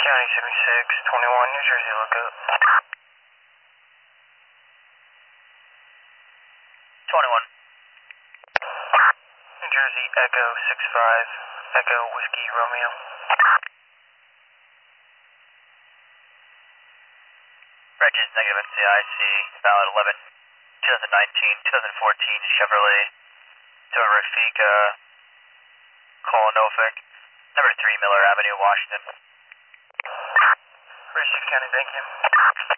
County 7621, New Jersey lookup. 21. New Jersey Echo 65, Echo Whiskey Romeo. Reg is negative NCIC, valid 11, 2019, 2014 Chevrolet, to Rafika Kolonovic, number 3 Miller Avenue, Washington. 36 County, thank you.